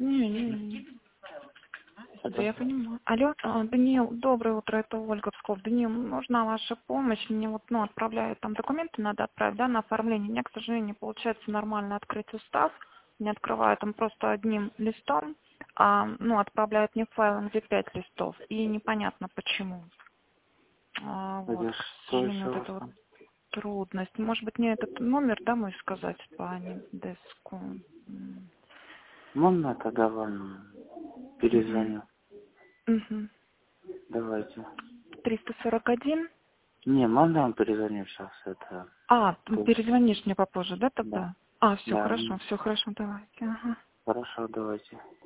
Не. Да, Это я понимаю. Алло, Даниил, доброе утро, это Ольга Псков. Даниил, нужна ваша помощь. Мне вот, отправляют там документы, надо отправить, да, на оформление. У меня, к сожалению, не получается нормально открыть устав. Не открываю там просто одним листом, отправляют мне файл, где 5 листов. И непонятно почему. это К что сожалению, еще у вот вас это вот там? трудность. Может быть, мне этот номер, да, мой сказать по деску. Можно тогда вам Угу. перезвоню? Угу. Давайте. 341. Не, можно вам перезвоню сейчас? Это... Перезвонишь мне попозже, да, Да. тогда? Все Да, хорошо, давайте. Ага. хорошо, давайте.